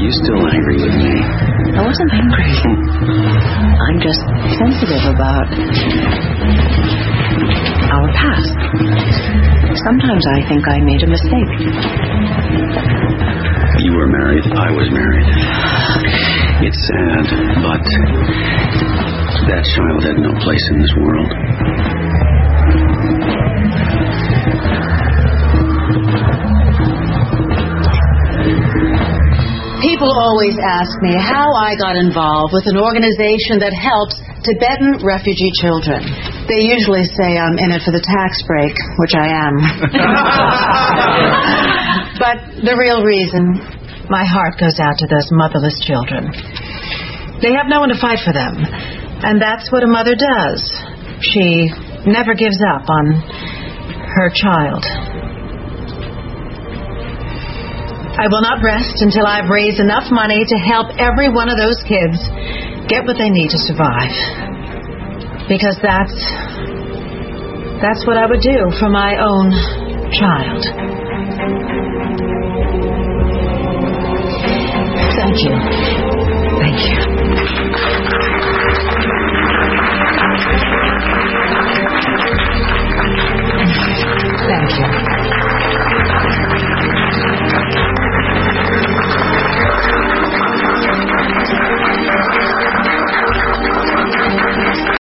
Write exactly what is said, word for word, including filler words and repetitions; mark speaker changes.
Speaker 1: you still angry with me?
Speaker 2: I wasn't angry. I'm just sensitive about our past. Sometimes I think I made a mistake.
Speaker 1: You were married. I was married. It's sad, but that child had no place in this world.
Speaker 3: People always ask me how I got involved with an organization that helps Tibetan refugee children. They usually say I'm in it for the tax break, which I am. But the real reason, my heart goes out to those motherless children. They have no one to fight for them. And that's what a mother does. She never gives up on her child. I will not rest until I've raised enough money to help every one of those kids get what they need to survive. Because that's that's what I would do for my own child. Thank you.